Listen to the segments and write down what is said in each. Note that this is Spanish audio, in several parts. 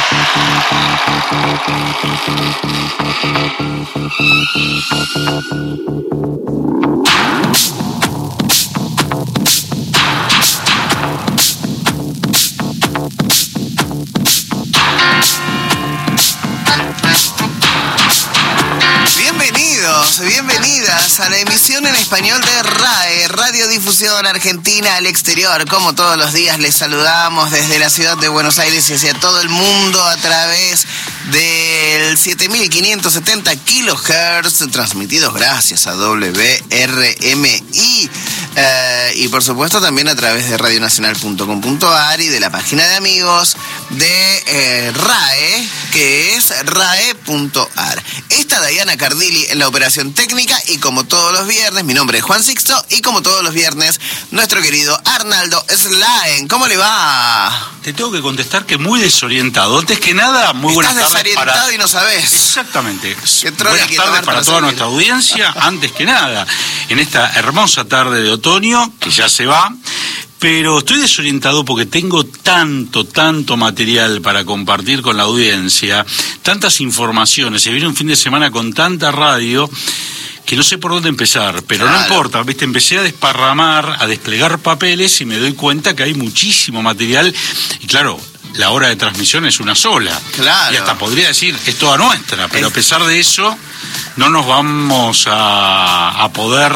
Bienvenidas a la emisión en español de RAE, Radiodifusión Argentina al Exterior. Como todos los días les saludamos desde la ciudad de Buenos Aires y hacia todo el mundo a través del 7570 kHz, transmitidos gracias a WRMI. Y por supuesto también a través de radionacional.com.ar y de la página de amigos de RAE, que es rae.ar. Está Diana Cardilli en la operación técnica y como todos los viernes, mi nombre es Juan Sixto y como todos los viernes, nuestro querido Arnaldo Slaen. ¿Cómo le va? Te tengo que contestar que muy desorientado. Antes que nada, muy buenas tardes. Estás desorientado y no sabés. Exactamente. Buenas tardes para toda nuestra audiencia. Antes que nada, en esta hermosa tarde de otoño, que ya se va, pero estoy desorientado porque tengo tanto material para compartir con la audiencia, tantas informaciones, se viene un fin de semana con tanta radio que no sé por dónde empezar, pero claro. No importa, ¿viste? Empecé a desparramar, a desplegar papeles y me doy cuenta que hay muchísimo material y claro, la hora de transmisión es una sola. Claro. Y hasta podría decir, es toda nuestra, pero a pesar de eso, no nos vamos a poder,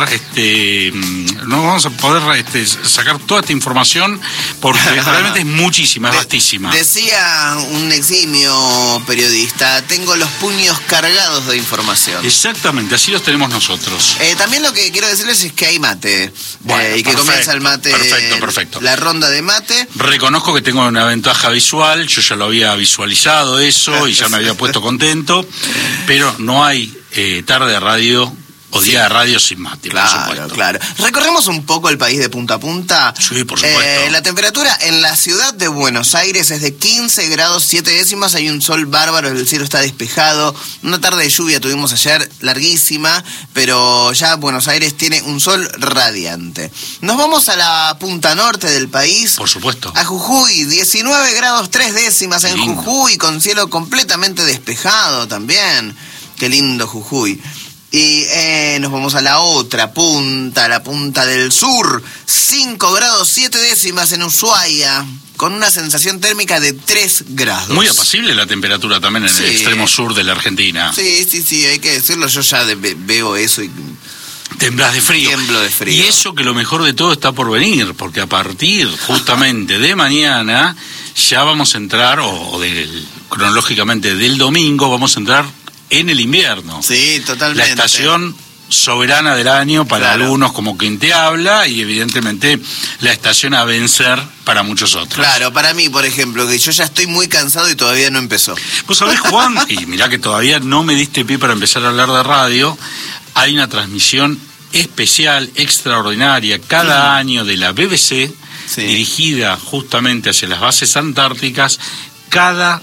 sacar toda esta información porque realmente es muchísima, es vastísima. Decía un eximio periodista, tengo los puños cargados de información. Exactamente, así los tenemos nosotros. También lo que quiero decirles es que hay mate. Bueno, y que comienza el mate. Perfecto. La ronda de mate. Reconozco que tengo una ventaja visual, yo ya lo había visualizado eso y ya me había puesto contento, pero no hay tarde de radio o día de radio sin mate, por supuesto. Claro. Recorremos un poco el país de punta a punta. Sí, por supuesto. La temperatura en la ciudad de Buenos Aires es de 15 grados 7 décimas, hay un sol bárbaro, el cielo está despejado, una tarde de lluvia tuvimos ayer larguísima, pero ya Buenos Aires tiene un sol radiante. Nos vamos a la punta norte del país. Por supuesto. A Jujuy, 19 grados 3 décimas en lindo. Jujuy, con cielo completamente despejado también. Qué lindo Jujuy. Y nos vamos a la otra punta, la punta del sur, 5 grados 7 décimas en Ushuaia, con una sensación térmica de 3 grados. Muy apacible la temperatura también en el extremo sur de la Argentina. Sí, hay que decirlo, yo ya veo eso y... Temblás de frío. Tiemblo de frío. Y eso que lo mejor de todo está por venir, porque a partir justamente de mañana ya vamos a entrar, cronológicamente del domingo, vamos a entrar en el invierno. Sí, totalmente. La estación soberana del año para algunos, como quien te habla, y evidentemente la estación a vencer para muchos otros. Claro, para mí, por ejemplo, que yo ya estoy muy cansado y todavía no empezó. Vos sabés, Juan, y mirá que todavía no me diste pie para empezar a hablar de radio, hay una transmisión especial, extraordinaria, cada año de la BBC, dirigida justamente hacia las bases antárticas, cada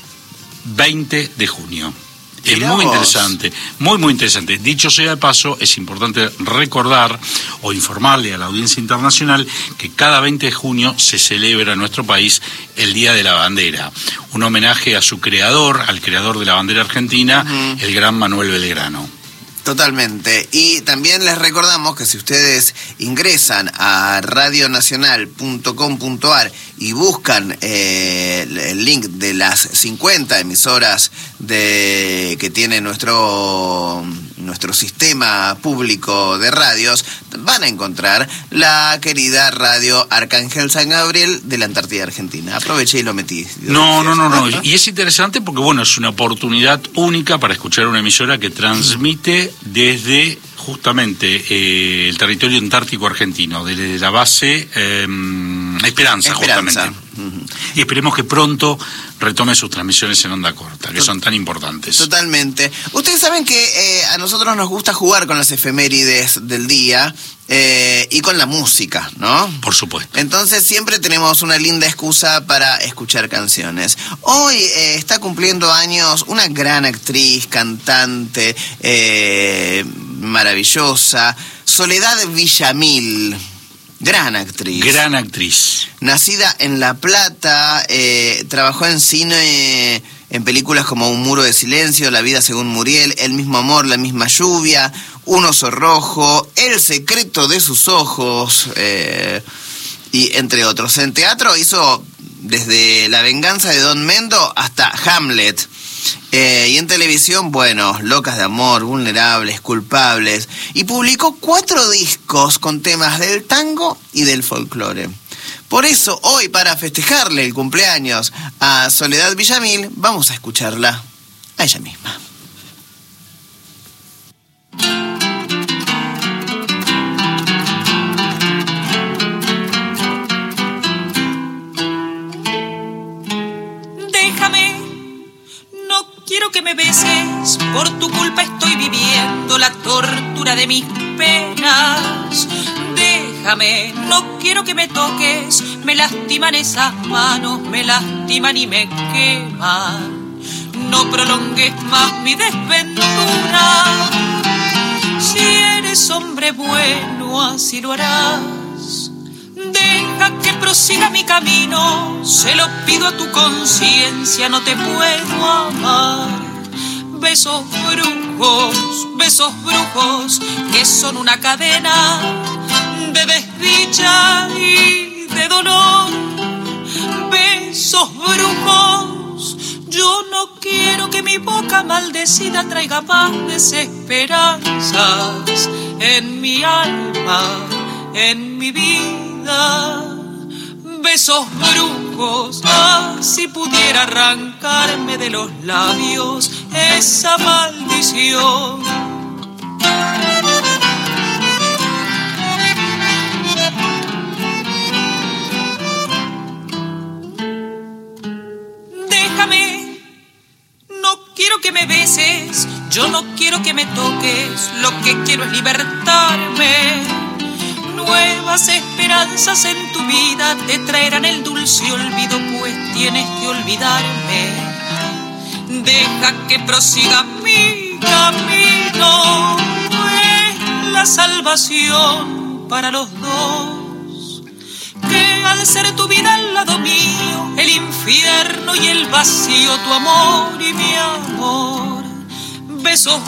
20 de junio. Es muy interesante, muy interesante. Dicho sea de paso, es importante recordar o informarle a la audiencia internacional que cada 20 de junio se celebra en nuestro país el Día de la Bandera. Un homenaje a su creador, al creador de la bandera argentina, el gran Manuel Belgrano. Totalmente. Y también les recordamos que si ustedes ingresan a radionacional.com.ar y buscan el link de las 50 emisoras que tiene nuestro sistema público de radios, van a encontrar la querida radio Arcángel San Gabriel de la Antártida Argentina. Aproveché y lo metí. No. Y es interesante porque, es una oportunidad única para escuchar una emisora que transmite desde justamente el territorio antártico argentino, desde la base Esperanza. Justamente. Y esperemos que pronto retome sus transmisiones en onda corta, que son tan importantes. Totalmente. Ustedes saben que a nosotros nos gusta jugar con las efemérides del día y con la música, ¿no? Por supuesto. Entonces siempre tenemos una linda excusa para escuchar canciones. Hoy está cumpliendo años una gran actriz, cantante, maravillosa, Soledad Villamil. Gran actriz. Gran actriz. Nacida en La Plata, trabajó en cine en películas como Un muro de silencio, La vida según Muriel, El mismo amor, La misma lluvia, Un oso rojo, El secreto de sus ojos, y entre otros. En teatro hizo desde La venganza de Don Mendo hasta Hamlet. Y en televisión, bueno, Locas de amor, Vulnerables, Culpables. Y publicó 4 discos con temas del tango y del folclore. Por eso, hoy, para festejarle el cumpleaños a Soledad Villamil, vamos a escucharla a ella misma. Quiero que me beses, por tu culpa estoy viviendo la tortura de mis penas. Déjame, no quiero que me toques, me lastiman esas manos, me lastiman y me queman. No prolongues más mi desventura, si eres hombre bueno así lo harás. Deja que prosiga mi camino, se lo pido a tu conciencia, no te puedo amar. Besos brujos, que son una cadena de desdicha y de dolor. Besos brujos, yo no quiero que mi boca maldecida traiga más desesperanzas en mi alma, en mi vida. Besos brujos, si pudiera arrancarme de los labios esa maldición. Déjame, no quiero que me beses, yo no quiero que me toques, lo que quiero es libertarme. Nuevas esperanzas en tu vida te traerán el dulce olvido, pues tienes que olvidarme. Deja que prosiga mi camino, es la salvación para los dos. Que al ser tu vida al lado mío, el infierno y el vacío, tu amor y mi amor. Besos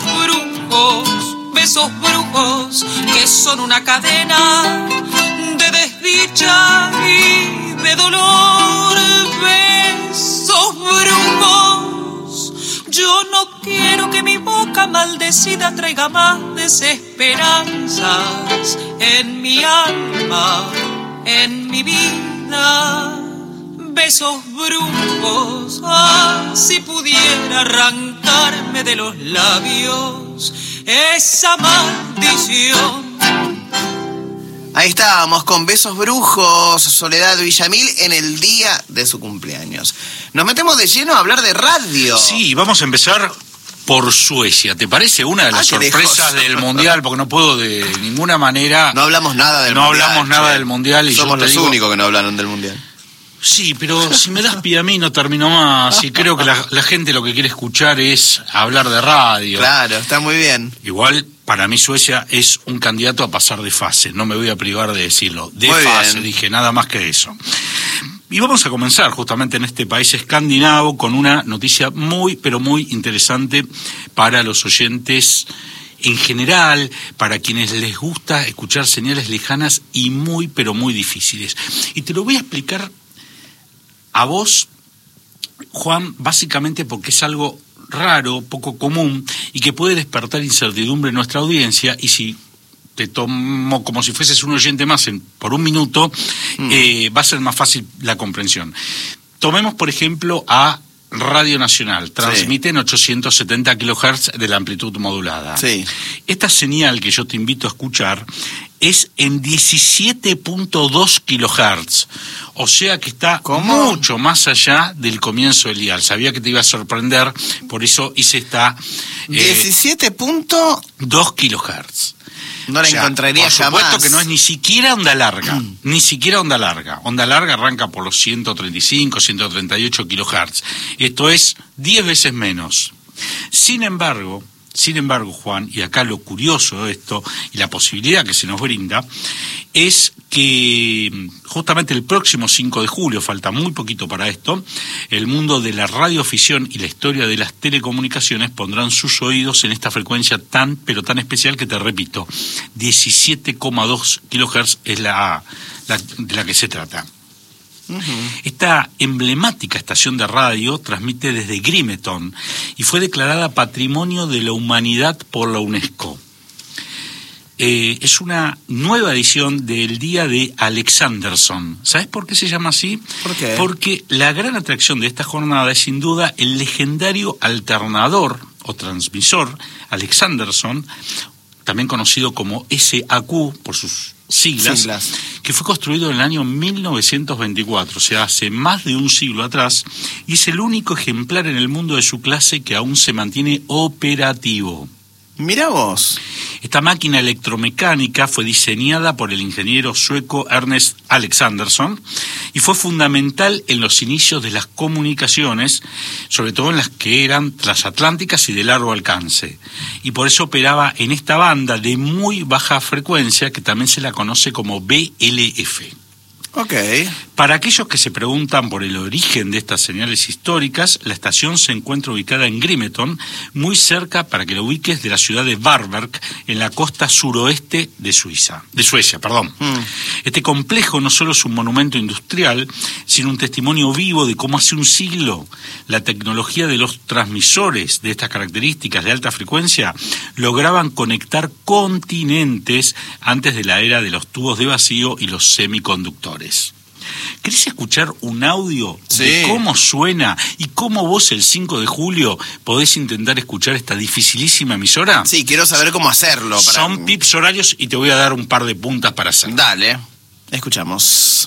brujos, que son una cadena de desdicha y de dolor. Besos brujos, yo no quiero que mi boca maldecida traiga más desesperanzas en mi alma, en mi vida. Besos brujos, si pudiera arrancarme de los labios esa maldición. Ahí estábamos con Besos brujos, Soledad Villamil, en el día de su cumpleaños. Nos metemos de lleno a hablar de radio. Sí, vamos a empezar por Suecia. ¿Te parece una de las sorpresas del Mundial? Porque no puedo de ninguna manera... No hablamos nada del Mundial. No hablamos nada del Mundial. Y somos los únicos que no hablaron del Mundial. Sí, pero si me das pie a mí no termino más. Y creo que la gente lo que quiere escuchar es hablar de radio. Claro, está muy bien. Igual, para mí Suecia es un candidato a pasar de fase. No me voy a privar de decirlo. De muy fase, bien. Dije, nada más que eso. Y vamos a comenzar justamente en este país escandinavo con una noticia muy, pero muy interesante para los oyentes en general, para quienes les gusta escuchar señales lejanas y muy, pero muy difíciles. Y te lo voy a explicar a vos, Juan, básicamente porque es algo raro, poco común, y que puede despertar incertidumbre en nuestra audiencia, y si te tomo como si fueses un oyente más por un minuto, va a ser más fácil la comprensión. Tomemos, por ejemplo, a Radio Nacional, transmite en 870 kHz de la amplitud modulada. Sí. Esta señal que yo te invito a escuchar es en 17.2 kHz, o sea que está mucho más allá del comienzo del dial. Sabía que te iba a sorprender, por eso hice esta... 17.2 kHz. No la encontraría jamás. Por supuesto que no es ni siquiera onda larga, ni siquiera onda larga. Onda larga arranca por los 135, 138 kHz. Esto es 10 veces menos. Sin embargo, Sin embargo, Juan, y acá lo curioso de esto y la posibilidad que se nos brinda, es que justamente el próximo 5 de julio, falta muy poquito para esto, el mundo de la radioafición y la historia de las telecomunicaciones pondrán sus oídos en esta frecuencia tan especial que te repito, 17,2 kHz es de la que se trata. Esta emblemática estación de radio transmite desde Grimeton y fue declarada Patrimonio de la Humanidad por la UNESCO. Es una nueva edición del Día de Alexanderson. ¿Sabes por qué se llama así? ¿Por qué? Porque la gran atracción de esta jornada es sin duda el legendario alternador o transmisor Alexanderson, también conocido como SAQ por sus siglas, que fue construido en el año 1924, o sea, hace más de un siglo atrás, y es el único ejemplar en el mundo de su clase que aún se mantiene operativo. Mirá vos. Esta máquina electromecánica fue diseñada por el ingeniero sueco Ernest Alexanderson y fue fundamental en los inicios de las comunicaciones, sobre todo en las que eran transatlánticas y de largo alcance. Y por eso operaba en esta banda de muy baja frecuencia, que también se la conoce como BLF. Ok. Para aquellos que se preguntan por el origen de estas señales históricas, la estación se encuentra ubicada en Grimeton, muy cerca, para que lo ubiques, de la ciudad de Varberg, en la costa suroeste de Suecia. Este complejo no solo es un monumento industrial, sino un testimonio vivo de cómo hace un siglo la tecnología de los transmisores de estas características de alta frecuencia lograban conectar continentes antes de la era de los tubos de vacío y los semiconductores. ¿Querés escuchar un audio de cómo suena y cómo vos el 5 de julio podés intentar escuchar esta dificilísima emisora? Sí, quiero saber cómo hacerlo. Son pips horarios y te voy a dar un par de puntas para hacerlo. Dale, escuchamos.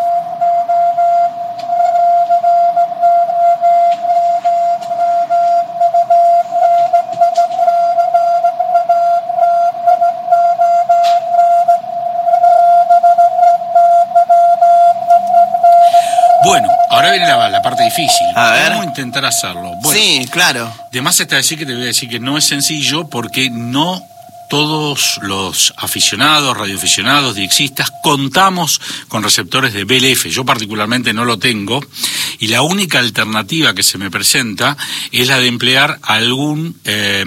Bueno, ahora viene la parte difícil. A ver. ¿Cómo intentar hacerlo? Bueno, sí, claro. De más está decir que te voy a decir que no es sencillo, porque no todos los aficionados, radioaficionados, diexistas, contamos con receptores de BLF. Yo particularmente no lo tengo, y la única alternativa que se me presenta es la de emplear algún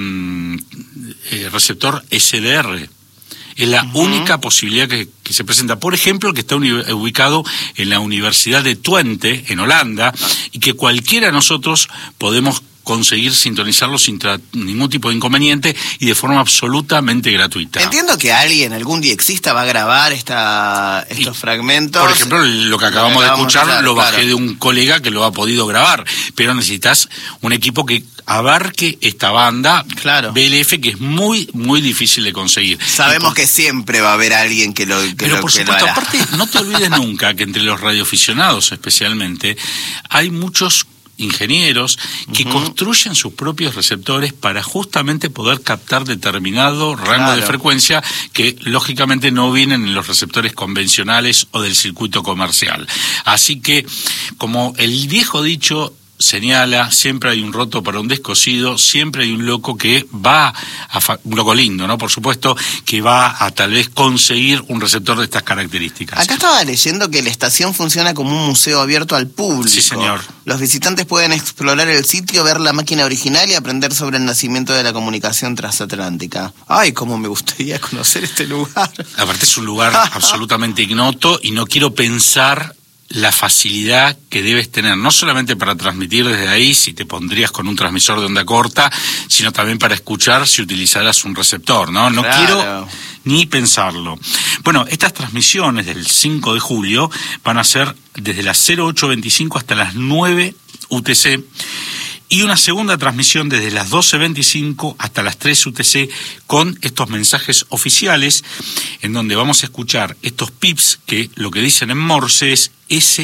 receptor SDR. Es la única posibilidad que se presenta. Por ejemplo, el que está ubicado en la Universidad de Twente, en Holanda, y que cualquiera de nosotros podemos conseguir sintonizarlo sin ningún tipo de inconveniente y de forma absolutamente gratuita. Entiendo que alguien, algún diexista, va a grabar estos fragmentos. Por ejemplo, lo que acabamos de escuchar lo bajé de un colega que lo ha podido grabar, pero necesitas un equipo que abarque esta banda BLF, que es muy, muy difícil de conseguir. Sabemos que siempre va a haber alguien que lo Pero por supuesto, aparte, no te olvides nunca que entre los radioaficionados especialmente hay muchos ingenieros que construyen sus propios receptores para justamente poder captar determinado rango de frecuencia que lógicamente no vienen en los receptores convencionales o del circuito comercial. Así que, como el viejo dicho señala, siempre hay un roto para un descosido, siempre hay un loco que va un loco lindo, ¿no? Por supuesto, que va a tal vez conseguir un receptor de estas características. Acá estaba leyendo que la estación funciona como un museo abierto al público. Sí, señor. Los visitantes pueden explorar el sitio, ver la máquina original y aprender sobre el nacimiento de la comunicación transatlántica. Ay, cómo me gustaría conocer este lugar. Aparte es un lugar absolutamente ignoto, y no quiero pensar la facilidad que debes tener, no solamente para transmitir desde ahí, si te pondrías con un transmisor de onda corta, sino también para escuchar si utilizaras un receptor, ¿no? No quiero ni pensarlo. Bueno, estas transmisiones del 5 de julio van a ser desde las 08:25 hasta las 9 UTC, y una segunda transmisión desde las 12:25 hasta las 3 UTC con estos mensajes oficiales, en donde vamos a escuchar estos pips que lo que dicen en Morse es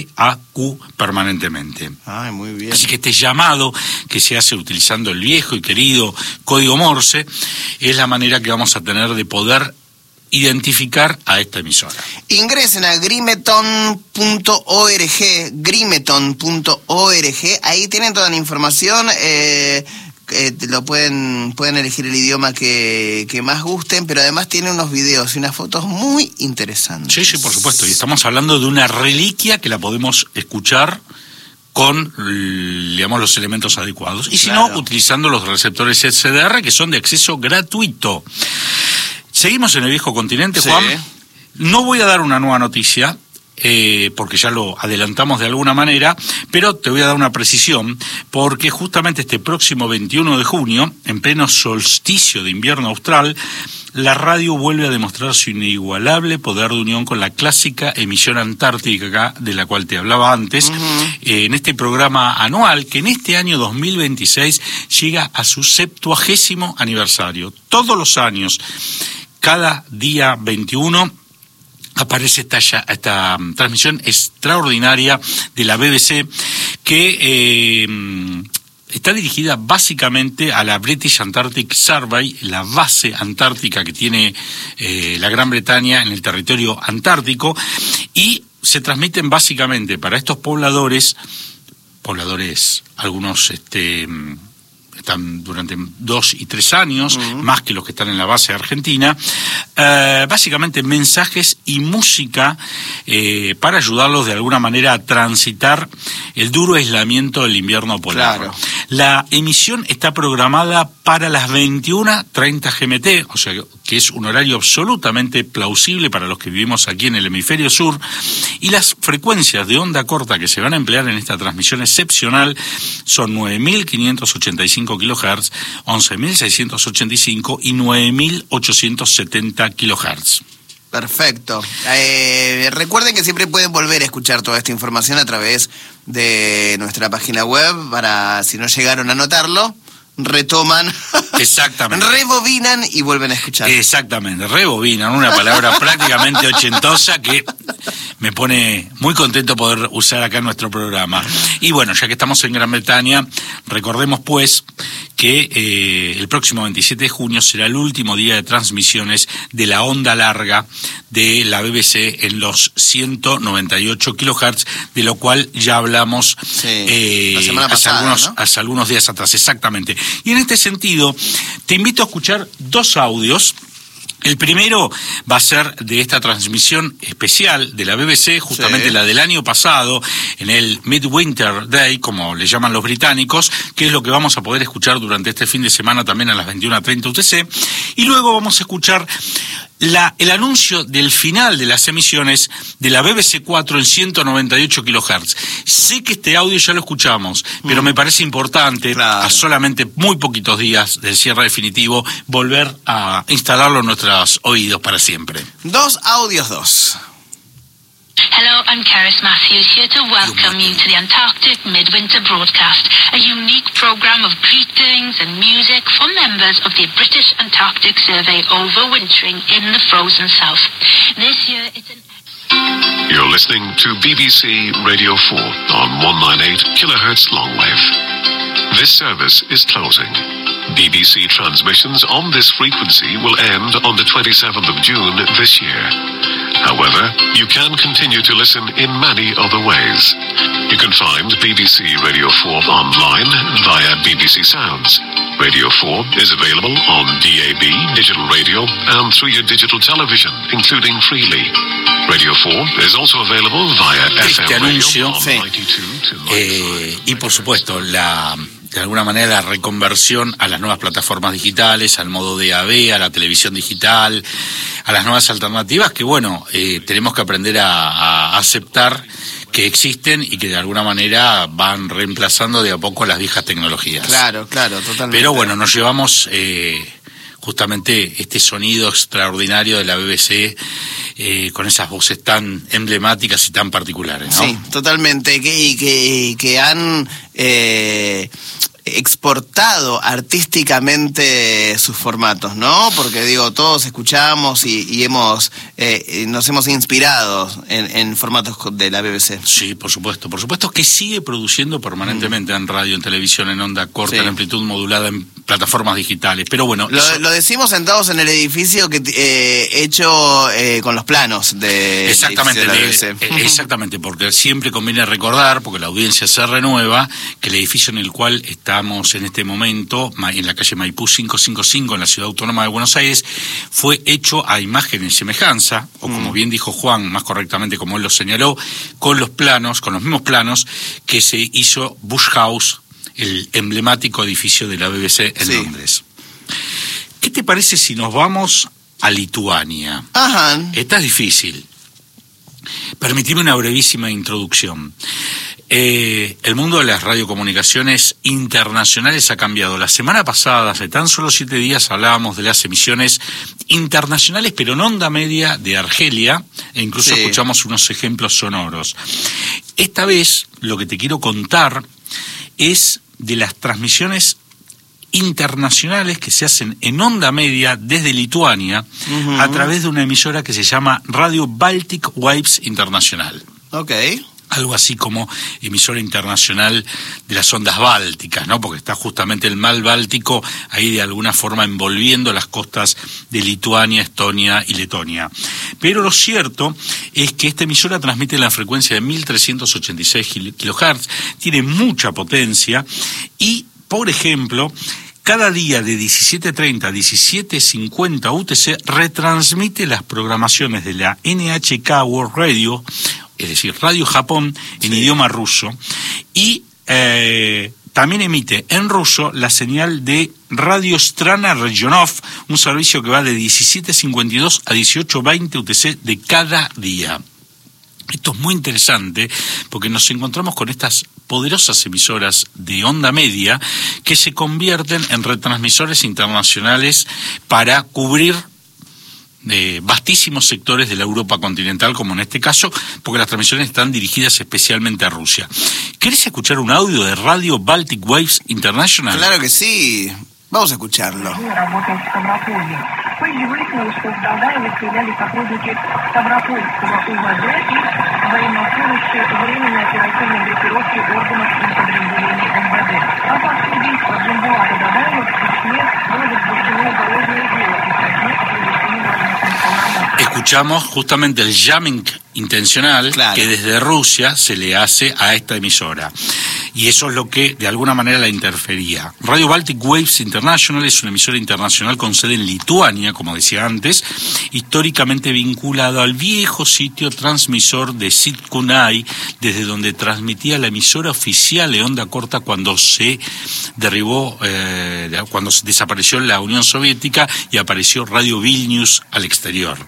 SAQ permanentemente. Ay, muy bien. Así que este llamado que se hace utilizando el viejo y querido código Morse es la manera que vamos a tener de poder identificar a esta emisora. Ingresen a grimeton.org, ahí tienen toda la información. lo pueden elegir el idioma que más gusten, pero además tiene unos videos y unas fotos muy interesantes. Sí, por supuesto, y estamos hablando de una reliquia que la podemos escuchar con, digamos, los elementos adecuados. Y si no, utilizando los receptores SDR, que son de acceso gratuito. Seguimos en el viejo continente, Juan. No voy a dar una nueva noticia, porque ya lo adelantamos de alguna manera, pero te voy a dar una precisión, porque justamente este próximo 21 de junio, en pleno solsticio de invierno austral, la radio vuelve a demostrar su inigualable poder de unión con la clásica emisión antártica de la cual te hablaba antes, en este programa anual que en este año 2026 llega a su 70º aniversario. Todos los años, cada día 21, aparece esta transmisión extraordinaria de la BBC que está dirigida básicamente a la British Antarctic Survey, la base antártica que tiene la Gran Bretaña en el territorio antártico, y se transmiten básicamente para estos pobladores, algunos están durante 2 y 3 años, más que los que están en la base argentina, básicamente mensajes y música para ayudarlos de alguna manera a transitar el duro aislamiento del invierno polar. Claro. La emisión está programada para las 21:30 GMT, o sea que es un horario absolutamente plausible para los que vivimos aquí en el hemisferio sur, y las frecuencias de onda corta que se van a emplear en esta transmisión excepcional son 9.585 kHz, 11.685 y 9.870 kHz. Perfecto. Recuerden que siempre pueden volver a escuchar toda esta información a través de nuestra página web, para si no llegaron a notarlo, retoman, exactamente, rebobinan y vuelven a escuchar. Exactamente, rebobinan, una palabra prácticamente ochentosa que me pone muy contento poder usar acá en nuestro programa. Y bueno, ya que estamos en Gran Bretaña, recordemos pues que el próximo 27 de junio será el último día de transmisiones de la onda larga de la BBC en los 198 kHz, de lo cual ya hablamos la semana pasada, hace algunos días atrás, exactamente. Y en este sentido, te invito a escuchar 2 audios. El primero va a ser de esta transmisión especial de la BBC, justamente la del año pasado, en el Midwinter Day, como le llaman los británicos, que es lo que vamos a poder escuchar durante este fin de semana también a las 21:30 UTC. Y luego vamos a escuchar el anuncio del final de las emisiones de la BBC 4 en 198 kHz. Sé que este audio ya lo escuchamos, pero me parece importante, a solamente muy poquitos días del cierre definitivo, volver a instalarlo en nuestros oídos para siempre. 2 audios, 2. Hello, I'm Keris Matthews, here to welcome you to the Antarctic Midwinter Broadcast, a unique program of greetings and music for members of the British Antarctic Survey overwintering in the frozen south. This year it's an... You're listening to BBC Radio 4 on 198 kHz longwave. This service is closing. BBC transmissions on this frequency will end on the 27th of June this year. However, you can continue to listen in many other ways. You can find BBC Radio 4 online via BBC Sounds. Radio 4 is available on DAB, digital radio, and through your digital television, including Freely. Radio 4 is also available via FM radio on 92 to 95. Y por supuesto, de alguna manera la reconversión a las nuevas plataformas digitales, al modo DAB, a la televisión digital, a las nuevas alternativas que, bueno, tenemos que aprender a aceptar que existen y que de alguna manera van reemplazando de a poco las viejas tecnologías. Claro, totalmente. Pero bueno, nos llevamos justamente este sonido extraordinario de la BBC con esas voces tan emblemáticas y tan particulares, ¿no? Sí, totalmente, que han exportado artísticamente sus formatos, ¿no? Porque digo, todos escuchamos y nos hemos inspirado en formatos de la BBC. Sí, por supuesto que sigue produciendo permanentemente en radio, en televisión, en onda corta, en amplitud modulada, en plataformas digitales, pero bueno... Lo decimos sentados en el edificio hecho con los planos de... Exactamente, de la BBC. Exactamente, porque siempre conviene recordar, porque la audiencia se renueva, que el edificio en el cual está estamos en este momento en la calle Maipú 555 en la Ciudad Autónoma de Buenos Aires, fue hecho a imagen y semejanza, o como bien dijo Juan, más correctamente como él lo señaló, con los mismos planos que se hizo Bush House, el emblemático edificio de la BBC en Londres. ¿Qué te parece si nos vamos a Lituania? Ajá. Esta es difícil. Permitime una brevísima introducción. El mundo de las radiocomunicaciones internacionales ha cambiado. La semana pasada, hace tan solo 7 días, hablábamos de las emisiones internacionales, pero en onda media de Argelia, e incluso escuchamos unos ejemplos sonoros. Esta vez, lo que te quiero contar es de las transmisiones internacionales que se hacen en onda media desde Lituania a través de una emisora que se llama Radio Baltic Waves Internacional. Ok. Algo así como emisora internacional de las ondas bálticas, ¿no? Porque está justamente el mar Báltico ahí de alguna forma envolviendo las costas de Lituania, Estonia y Letonia. Pero lo cierto es que esta emisora transmite en la frecuencia de 1386 kHz, tiene mucha potencia y, por ejemplo, cada día de 17:30 a 17:50 UTC retransmite las programaciones de la NHK World Radio, es decir, Radio Japón, en idioma ruso, y también emite en ruso la señal de Radio Strana Regionov, un servicio que va de 17:52 a 18:20 UTC de cada día. Esto es muy interesante porque nos encontramos con estas poderosas emisoras de onda media que se convierten en retransmisores internacionales para cubrir vastísimos sectores de la Europa continental, como en este caso, porque las transmisiones están dirigidas especialmente a Rusia. ¿Querés escuchar un audio de Radio Baltic Waves International? Claro que sí. Vamos a escucharlo. Позже выяснилось, что с Долгаевых являлись сотрудники Ставропольского УВД и военнослужащие временной оперативной группировки органов и подразделений МВД. По факту убийства Джамбулата Дадаева в Чечне было возбуждено уголовное дело и совместно привлечены военно-полномочия. Escuchamos justamente el jamming intencional que desde Rusia se le hace a esta emisora. Y eso es lo que de alguna manera la interfería. Radio Baltic Waves International es una emisora internacional con sede en Lituania, como decía antes, históricamente vinculado al viejo sitio transmisor de Sitkunai, desde donde transmitía la emisora oficial de onda corta cuando se derribó, cuando desapareció la Unión Soviética y apareció Radio Vilnius al exterior.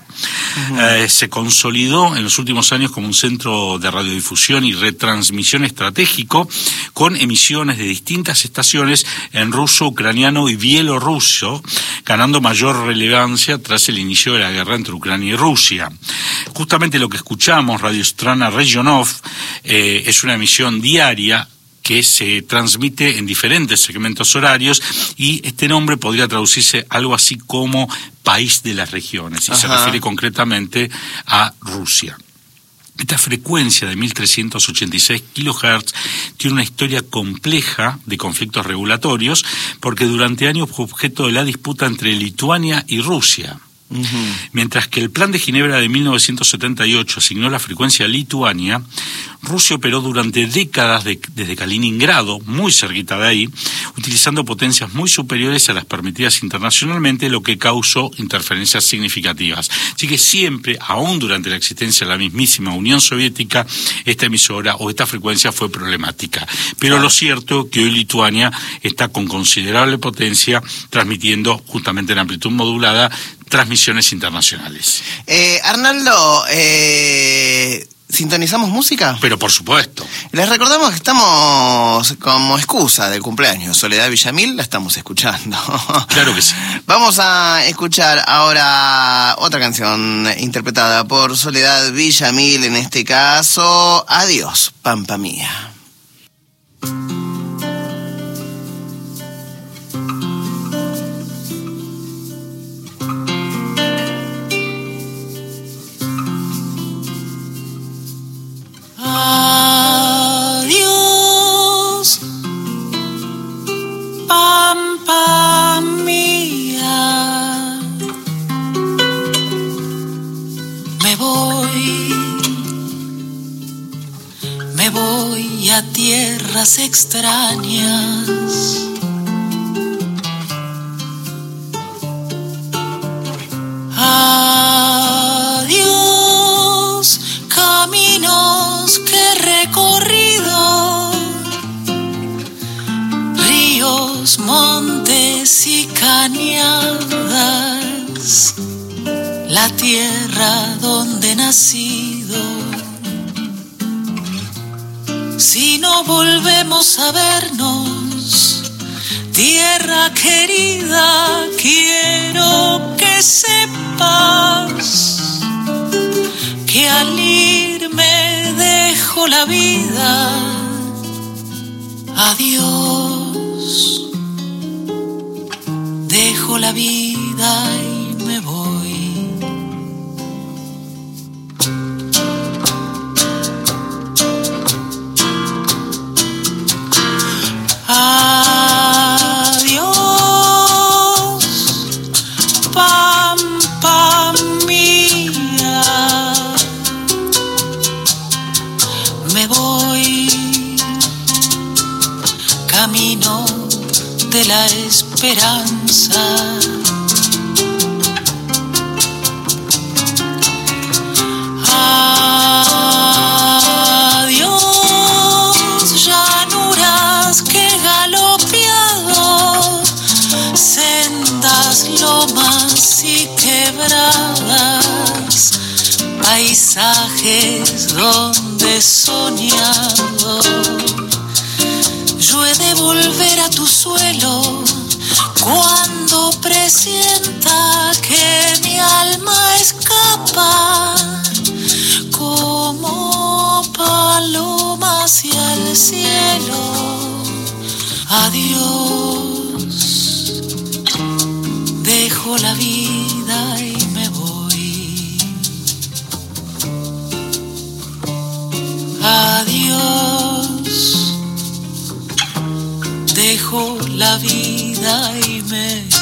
Se consolidó en los últimos años como un centro de radiodifusión y retransmisión estratégico, con emisiones de distintas estaciones en ruso, ucraniano y bielorruso, ganando mayor relevancia tras el inicio de la guerra entre Ucrania y Rusia. Justamente lo que escuchamos, Radio Strana Regionov, es una emisión diaria que se transmite en diferentes segmentos horarios, y este nombre podría traducirse algo así como país de las regiones, y se refiere concretamente a Rusia. Esta frecuencia de 1386 kHz tiene una historia compleja de conflictos regulatorios, porque durante años fue objeto de la disputa entre Lituania y Rusia. Mientras que el Plan de Ginebra de 1978 asignó la frecuencia a Lituania, Rusia operó durante décadas desde Kaliningrado, muy cerquita de ahí, utilizando potencias muy superiores a las permitidas internacionalmente, lo que causó interferencias significativas. Así que siempre, aún durante la existencia de la mismísima Unión Soviética, esta emisora o esta frecuencia fue problemática. Pero lo cierto es que hoy Lituania está con considerable potencia, transmitiendo justamente en amplitud modulada transmisiones internacionales. Arnaldo, ¿sintonizamos música? Pero por supuesto. Les recordamos que estamos como excusa del cumpleaños. Soledad Villamil la estamos escuchando. Claro que sí. Vamos a escuchar ahora otra canción interpretada por Soledad Villamil, en este caso, Adiós, Pampa Mía. Adiós, pampa mía, me voy extrañas. Adiós, caminos que he recorrido, ríos, montes y cañadas, la tierra donde he nacido. Si no volvemos a vernos, tierra querida, quiero que sepas que al irme dejo la vida. Adiós, dejo la vida y me voy. Adiós, pampa mía, me voy camino de la esperanza. Lomas y quebradas, paisajes donde he soñado. Yo he de volver a tu suelo cuando presienta que mi alma escapa como paloma hacia el cielo. Adiós, dejo la vida y me voy. Adiós, dejo la vida y me voy.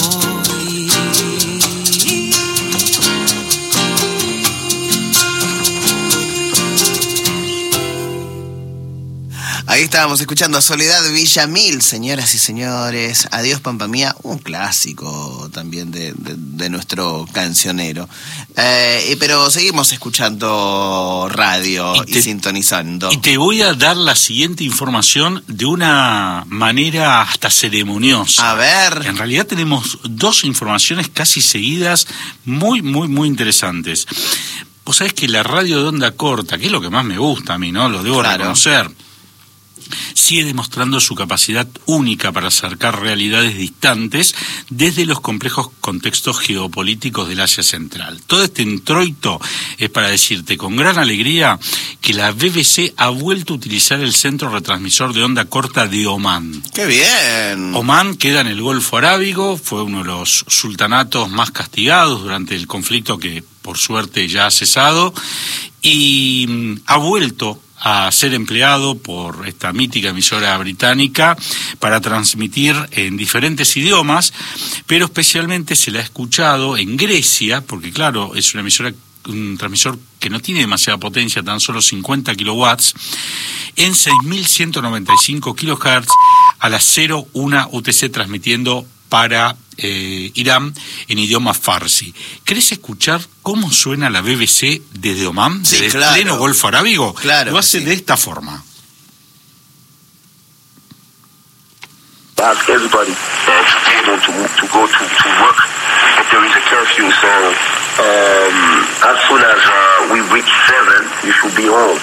Ahí estábamos escuchando a Soledad Villamil, señoras y señores. Adiós, Pampa Mía, un clásico también de nuestro cancionero. Pero seguimos escuchando radio y sintonizando. Y te voy a dar la siguiente información de una manera hasta ceremoniosa. A ver. En realidad tenemos dos informaciones casi seguidas, muy, muy, muy interesantes. Vos sabés que la radio de onda corta, que es lo que más me gusta a mí, ¿no? Lo debo reconocer. Sigue demostrando su capacidad única para acercar realidades distantes desde los complejos contextos geopolíticos del Asia Central. Todo este introito es para decirte con gran alegría que la BBC ha vuelto a utilizar el centro retransmisor de onda corta de Omán. ¡Qué bien! Omán queda en el Golfo Arábigo, fue uno de los sultanatos más castigados durante el conflicto que por suerte ya ha cesado y ha vuelto a ser empleado por esta mítica emisora británica para transmitir en diferentes idiomas, pero especialmente se la ha escuchado en Grecia, porque claro, es una emisora, un transmisor que no tiene demasiada potencia, tan solo 50 kilowatts, en 6.195 kHz a las 01 UTC, transmitiendo para Irán en idioma farsi. ¿Querés escuchar cómo suena la BBC desde Omán? Sí, desde claro. pleno Golfo Arábigo. Claro, lo hace de esta forma. Ask everybody to be able to go to work if there is a curfew. So as soon as we reach 7, you should be home.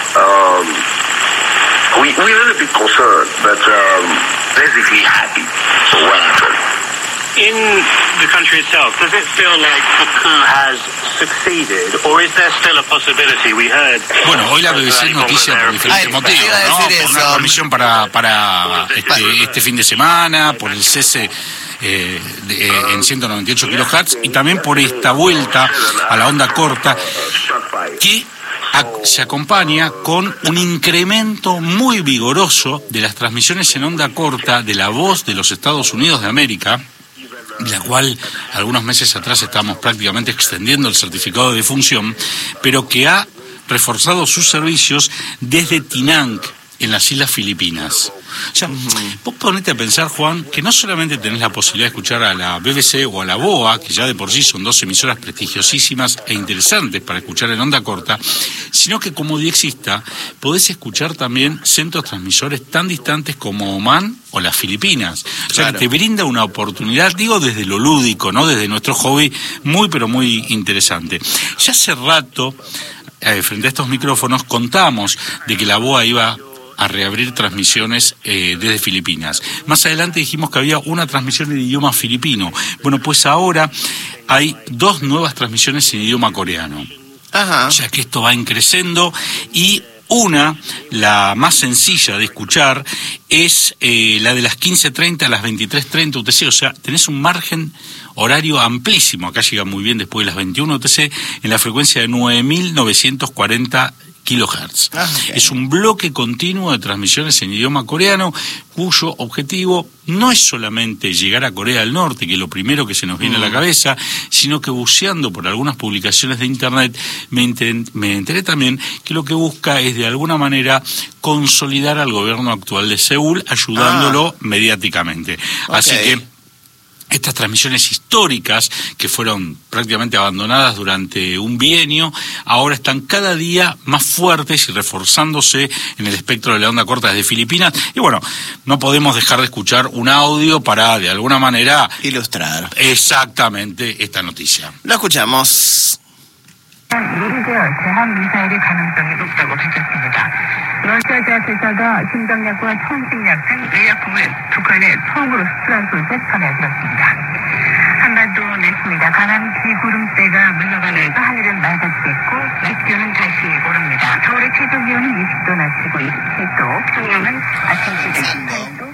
We're a little bit concerned, but basically happy for what happened. In the country itself, does it feel like the coup has succeeded, or is there still a possibility? We heard. Bueno, hoy la BBC noticia por diferentes motivos, ¿no? Por una transmisión para este fin de semana, por el cese en 198 kHz y también por esta vuelta a la onda corta que se acompaña con un incremento muy vigoroso de las transmisiones en onda corta de la Voz de los Estados Unidos de América, la cual algunos meses atrás estábamos prácticamente extendiendo el certificado de defunción, pero que ha reforzado sus servicios desde Tinank, en las Islas Filipinas. O sea, vos ponete a pensar, Juan, que no solamente tenés la posibilidad de escuchar a la BBC o a la BOA, que ya de por sí son 2 emisoras prestigiosísimas e interesantes para escuchar en onda corta, sino que como diexista podés escuchar también centros transmisores tan distantes como Omán o las Filipinas. O sea, que te brinda una oportunidad, digo, desde lo lúdico, ¿no? Desde nuestro hobby, muy pero muy interesante. Ya hace rato, frente a estos micrófonos, contamos de que la BOA iba a reabrir transmisiones desde Filipinas. Más adelante dijimos que había una transmisión en idioma filipino. Bueno, pues ahora hay 2 nuevas transmisiones en idioma coreano. Ajá. Ya que esto va creciendo, y una, la más sencilla de escuchar, es la de las 15:30 a las 23:30 UTC, o sea, tenés un margen horario amplísimo. Acá llega muy bien después de las 21 UTC en la frecuencia de 9.940 kilohertz. Okay. Es un bloque continuo de transmisiones en idioma coreano cuyo objetivo no es solamente llegar a Corea del Norte, que es lo primero que se nos viene a la cabeza, sino que buceando por algunas publicaciones de internet me enteré también que lo que busca es de alguna manera consolidar al gobierno actual de Seúl, ayudándolo mediáticamente. Okay. Así que estas transmisiones históricas, que fueron prácticamente abandonadas durante un bienio, ahora están cada día más fuertes y reforzándose en el espectro de la onda corta desde Filipinas. Y bueno, no podemos dejar de escuchar un audio para, de alguna manera, ilustrar exactamente esta noticia. Lo escuchamos. 러시아 제약회사가 심장약과 천식약 등 의약품을 북한에 처음으로 수출한 소식에 전해졌습니다. 한반도 냈습니다. 강한 비구름대가 물러가는 하늘은 맑아지겠고 낮 기온은 다시 오릅니다. 서울의 최저 기온은 20도 낮추고 27도, 평양은 아침 18도.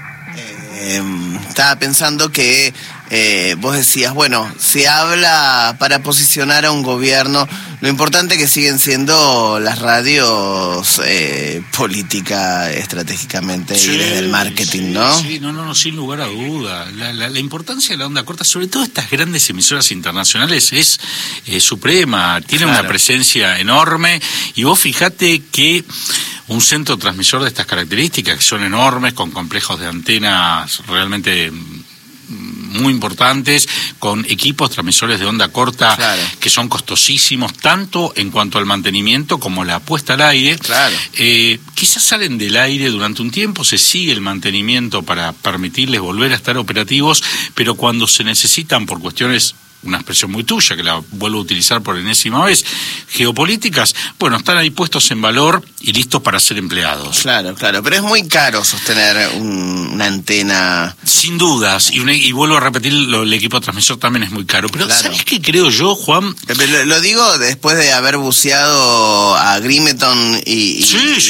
Estaba pensando que vos decías, bueno, se habla para posicionar a un gobierno, lo importante que siguen siendo las radios política estratégicamente y desde el marketing, ¿no? Sí, no, sin lugar a duda. La importancia de la onda corta, sobre todo estas grandes emisoras internacionales, es suprema, tiene una presencia enorme, y vos fijate que un centro transmisor de estas características, que son enormes, con complejos de antenas realmente muy importantes, con equipos transmisores de onda corta que son costosísimos, tanto en cuanto al mantenimiento como la puesta al aire. Quizás salen del aire durante un tiempo, se sigue el mantenimiento para permitirles volver a estar operativos, pero cuando se necesitan por cuestiones, una expresión muy tuya, que la vuelvo a utilizar por enésima vez, geopolíticas, bueno, están ahí puestos en valor y listos para ser empleados. Claro, pero es muy caro sostener una antena. Sin dudas, y vuelvo a repetir, el equipo transmisor también es muy caro, pero ¿sabes qué creo yo, Juan? Lo digo después de haber buceado a Grimeton y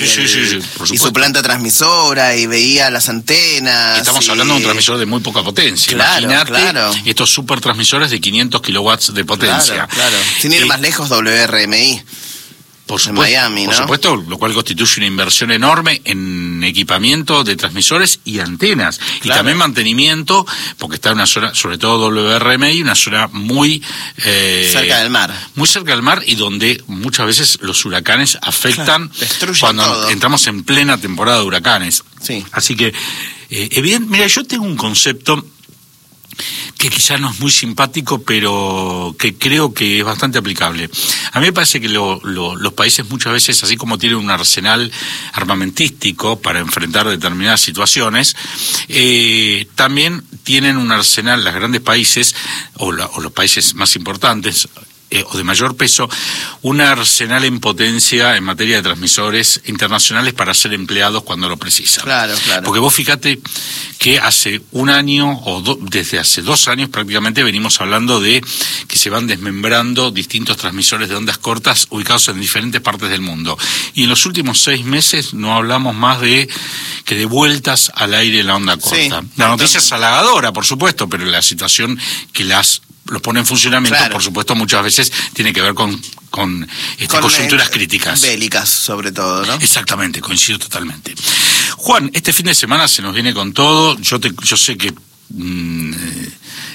su planta transmisora, y veía las antenas. Estamos hablando de un transmisor de muy poca potencia. Imagínate estos super transmisores de 500 kilowatts de potencia. Claro. Sin ir más lejos, WRMI. Por supuesto, Miami, ¿no? Por supuesto, lo cual constituye una inversión enorme en equipamiento de transmisores y antenas. Y también mantenimiento, porque está en una zona, sobre todo WRMI, una zona muy cerca del mar. Muy cerca del mar, y donde muchas veces los huracanes afectan cuando todo. Entramos en plena temporada de huracanes. Sí. Así que, mira, yo tengo un concepto que quizás no es muy simpático, pero que creo que es bastante aplicable. A mí me parece que los países muchas veces, así como tienen un arsenal armamentístico para enfrentar determinadas situaciones, también tienen un arsenal, los grandes países, o los países más importantes, o de mayor peso, un arsenal en potencia en materia de transmisores internacionales para ser empleados cuando lo precisan. Claro. Porque vos fíjate que hace un año, desde hace 2 años prácticamente, venimos hablando de que se van desmembrando distintos transmisores de ondas cortas ubicados en diferentes partes del mundo. Y en los últimos 6 meses no hablamos más de vueltas al aire en la onda corta. La noticia es halagadora, por supuesto, pero la situación que los pone en funcionamiento, por supuesto, muchas veces tiene que ver con coyunturas críticas. Bélicas, sobre todo, ¿no? Exactamente, coincido totalmente. Juan, este fin de semana se nos viene con todo. Yo sé que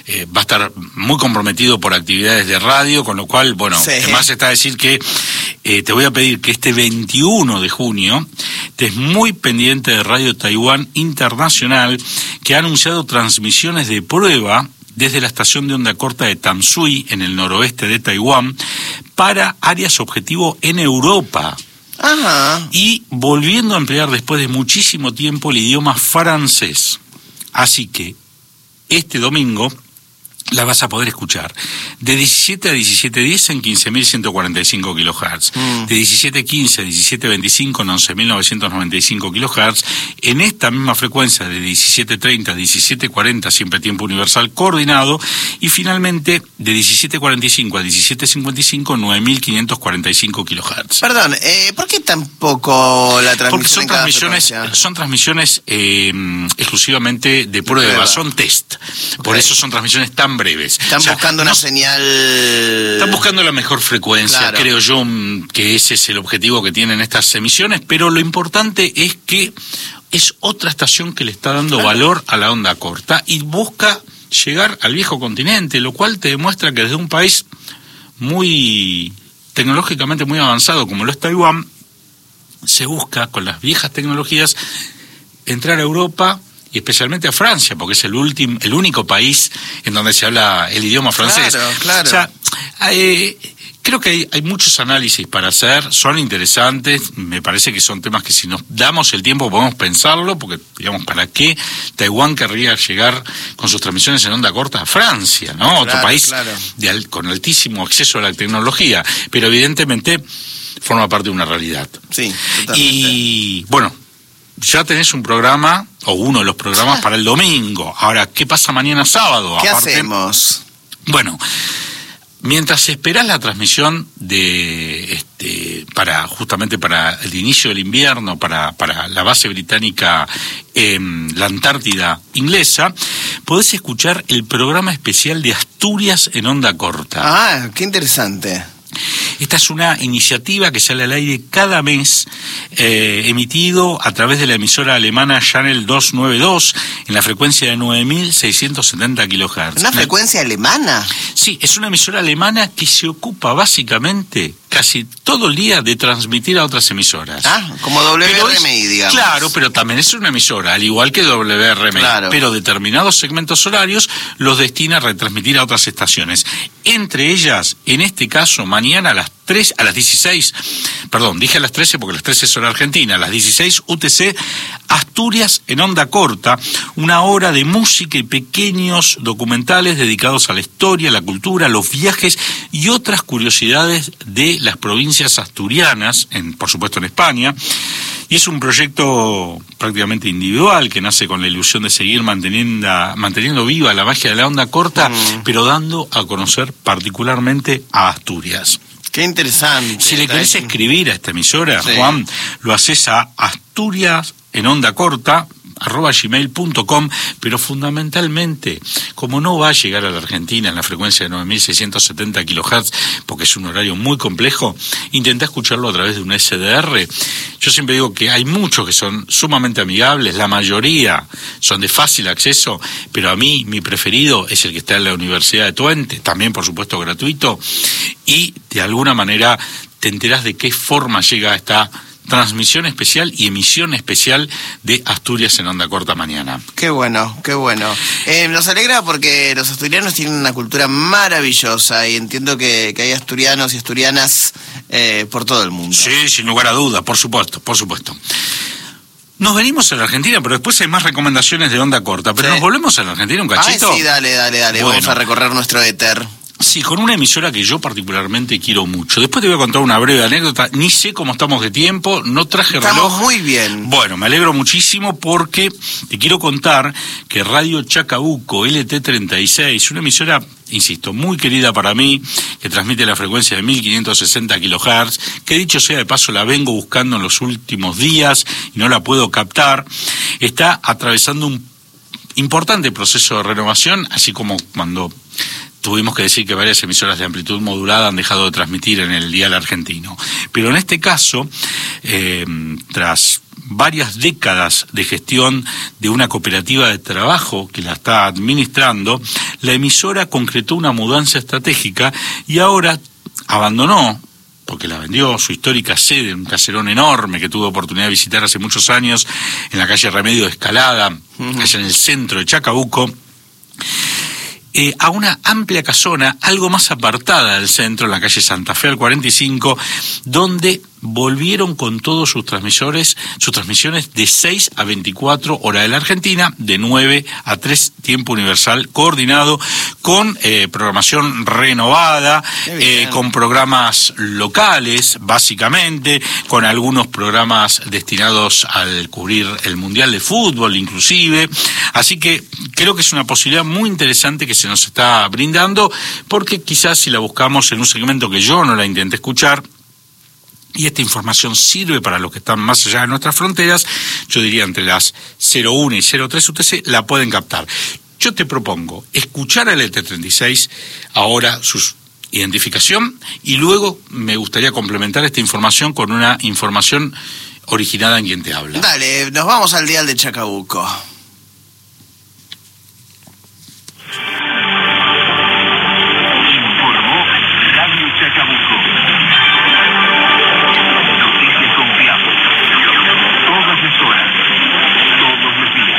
va a estar muy comprometido por actividades de radio, con lo cual, bueno, además está a decir que te voy a pedir que este 21 de junio estés muy pendiente de Radio Taiwán Internacional, que ha anunciado transmisiones de prueba desde la estación de onda corta de Tamsui, en el noroeste de Taiwán, para áreas objetivo en Europa. Ajá. Y volviendo a emplear después de muchísimo tiempo el idioma francés. Así que este domingo la vas a poder escuchar de 17 a 17:10 en 15.145 kHz, de 17:15 a 17:25 en 11.995 kHz, en esta misma frecuencia de 17:30 a 17:40, siempre tiempo universal coordinado, y finalmente de 17:45 a 17:55 9.545 kHz. Perdón, ¿por qué tan poco la transmisión? Porque son transmisiones exclusivamente de prueba, son test. Por eso son transmisiones tan breves. Están buscando una señal... Están buscando la mejor frecuencia, claro. Creo yo que ese es el objetivo que tienen estas emisiones, pero lo importante es que es otra estación que le está dando valor a la onda corta y busca llegar al viejo continente, lo cual te demuestra que desde un país muy tecnológicamente muy avanzado como lo es Taiwán, se busca con las viejas tecnologías entrar a Europa y especialmente a Francia, porque es el único país en donde se habla el idioma francés. Claro. O sea, creo que hay muchos análisis para hacer, son interesantes, me parece que son temas que si nos damos el tiempo podemos pensarlo, porque, digamos, ¿para qué Taiwán querría llegar con sus transmisiones en onda corta a Francia, ¿no? Claro, otro país con altísimo acceso a la tecnología, pero evidentemente forma parte de una realidad. Sí, totalmente. Y, bueno, ya tenés un programa, o uno de los programas para el domingo. Ahora, ¿qué pasa mañana sábado? ¿Qué hacemos? Bueno, mientras esperás la transmisión justamente para el inicio del invierno, para la base británica en la Antártida inglesa, podés escuchar el programa especial de Asturias en onda corta. Ah, qué interesante. Esta es una iniciativa que sale al aire cada mes, emitido a través de la emisora alemana Channel 292 en la frecuencia de 9.670 kHz. ¿Una frecuencia alemana? Sí, es una emisora alemana que se ocupa básicamente casi todo el día de transmitir a otras emisoras. Ah, como WRMI, digamos. Claro, pero también es una emisora, al igual que WRMI, claro. Pero determinados segmentos horarios los destina a retransmitir a otras estaciones. Entre ellas, en este caso, mañana a las 16, perdón, dije a las 13 porque las 13 son Argentina, a las 16 UTC, Asturias en onda corta, una hora de música y pequeños documentales dedicados a la historia, la cultura, los viajes y otras curiosidades de las provincias asturianas, por supuesto en España. Y es un proyecto prácticamente individual que nace con la ilusión de seguir manteniendo viva la magia de la onda corta, pero dando a conocer particularmente a Asturias. Qué interesante. Si le querés escribir a esta emisora, sí, Juan, lo haces a asturiasenondacorta@gmail.com, pero fundamentalmente, como no va a llegar a la Argentina en la frecuencia de 9.670 kHz, porque es un horario muy complejo, intenta escucharlo a través de un SDR. Yo siempre digo que hay muchos que son sumamente amigables, la mayoría son de fácil acceso, pero a mí mi preferido es el que está en la Universidad de Twente, también por supuesto gratuito, y de alguna manera te enterás de qué forma llega esta transmisión especial y emisión especial de Asturias en onda corta mañana. Qué bueno, qué bueno. Nos alegra porque los asturianos tienen una cultura maravillosa y entiendo que hay asturianos y asturianas por todo el mundo. Sí, sin lugar a duda, por supuesto, por supuesto. Nos venimos a la Argentina, pero después hay más recomendaciones de onda corta. Pero nos volvemos a la Argentina un cachito. Ay, sí, dale. Bueno, vamos a recorrer nuestro éter. Sí, con una emisora que yo particularmente quiero mucho. Después te voy a contar una breve anécdota. Ni sé cómo estamos de tiempo, no traje reloj. Estamos muy bien. Bueno, me alegro muchísimo porque te quiero contar que Radio Chacabuco LT36, una emisora, insisto, muy querida para mí, que transmite la frecuencia de 1560 kHz, que dicho sea de paso la vengo buscando en los últimos días y no la puedo captar, está atravesando un importante proceso de renovación, así como cuando tuvimos que decir que varias emisoras de amplitud modulada han dejado de transmitir en el dial argentino. Pero en este caso, tras varias décadas de gestión de una cooperativa de trabajo que la está administrando, la emisora concretó una mudanza estratégica y ahora abandonó, porque la vendió, su histórica sede, un caserón enorme que tuve oportunidad de visitar hace muchos años en la calle Remedio de Escalada, allá en el centro de Chacabuco, a una amplia casona, algo más apartada del centro, en la calle Santa Fe al 45, donde volvieron con todos sus transmisiones de 6 a 24 hora de la Argentina, de 9 a 3 tiempo universal coordinado, con programación renovada, con programas locales, básicamente, con algunos programas destinados al cubrir el Mundial de Fútbol, inclusive. Así que creo que es una posibilidad muy interesante que se nos está brindando, porque quizás si la buscamos en un segmento que yo no la intenté escuchar, y esta información sirve para los que están más allá de nuestras fronteras, yo diría entre las 01 y 03 UTC la pueden captar. Yo te propongo escuchar al ET36, ahora su identificación, y luego me gustaría complementar esta información con una información originada en quien te habla. Dale, nos vamos al dial de Chacabuco. Informó Radio Chacabuco. Noticias confiables. Todas las horas. Todos los días.